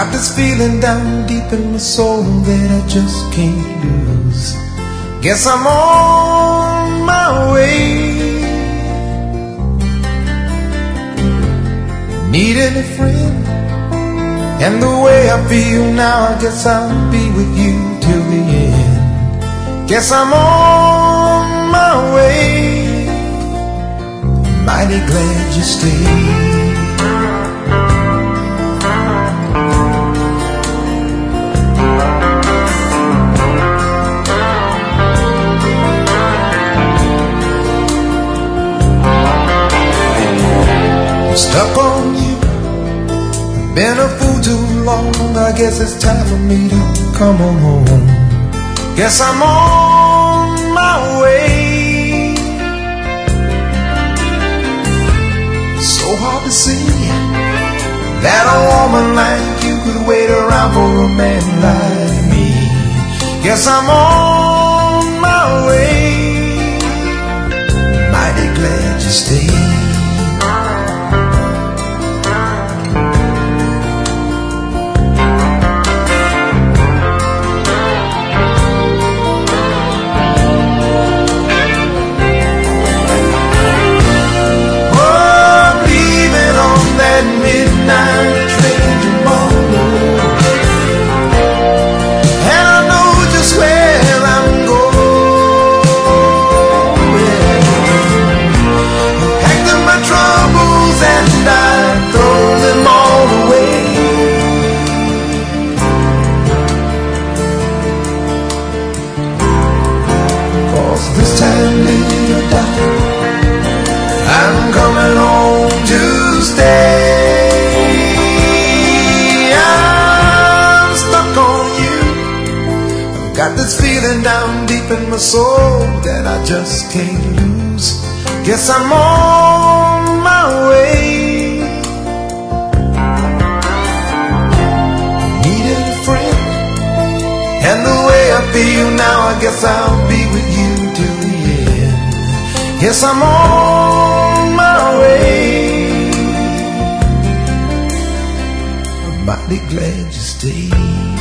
got this feeling down deep in my soul that I just can't lose. Guess I'm on my way. Needing a friend, and the way I feel now, I guess I'll be with you till the end. Guess I'm on my way. Mighty glad you stayed. Stuck on you, been a fool too long. I guess it's time for me to come on home. Guess I'm on my way. So hard to see that a woman like you could wait around for a man like me. Guess I'm on my way. Mighty glad you stayed. Midnight train tomorrow, and I know just where I'm going. I packed up my troubles and I throw them all away. Cause this time, little darling, I'm coming home to stay. Got this feeling down deep in my soul that I just can't lose. Guess I'm on my way. Needed a friend, and the way I feel now, I guess I'll be with you till the end. Guess I'm on my way. I'm mighty glad you stayed.